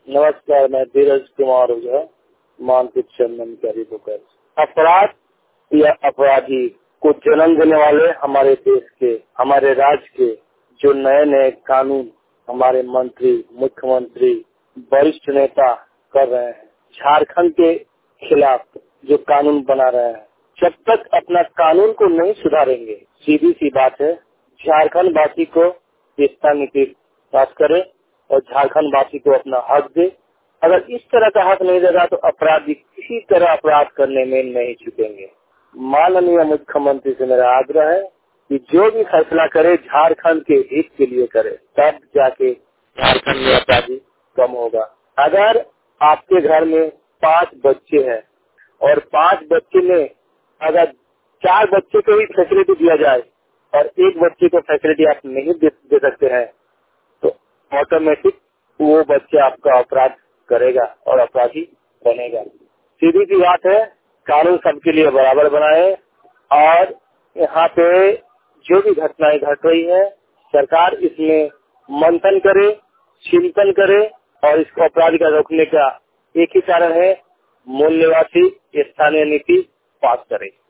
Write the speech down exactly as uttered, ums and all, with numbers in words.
नमस्कार, मैं धीरज कुमार ओझा, मानसिक चंदन कैरी बुकर। अपराध या अपराधी को जन्म देने वाले हमारे देश के, हमारे राज्य के जो नए नए कानून हमारे मंत्री, मुख्यमंत्री, वरिष्ठ नेता कर रहे हैं, झारखंड के खिलाफ जो कानून बना रहे हैं, जब तक अपना कानून को नहीं सुधारेंगे, सीधी सी बात है, झारखंड वासी को एकता नीति पास करे और झारखंड वासी को अपना हक दे। अगर इस तरह का हक नहीं देगा तो अपराधी किसी तरह अपराध करने में नहीं चुकेंगे। माननीय मुख्यमंत्री से मेरा आग्रह है कि जो भी फैसला करे झारखंड के हित के लिए करे, तब जाके झारखंड में अपराधी कम होगा। अगर आपके घर में पांच बच्चे हैं और पांच बच्चे में अगर चार बच्चे को भी फैसिलिटी दिया जाए और एक बच्चे को फैसिलिटी आप नहीं दे, दे सकते हैं, तो ऑटोमेटिक वो बच्चा आपका अपराध करेगा और अपराधी बनेगा। सीधी सी बात है, कानून सबके लिए बराबर बनाए और यहाँ पे जो भी घटनाएं घट रही है, सरकार इसमें मंथन करे, चिंतन करे और इसको अपराध का रोकने का एक ही कारण है, मूल निवासी स्थानीय नीति पास करे।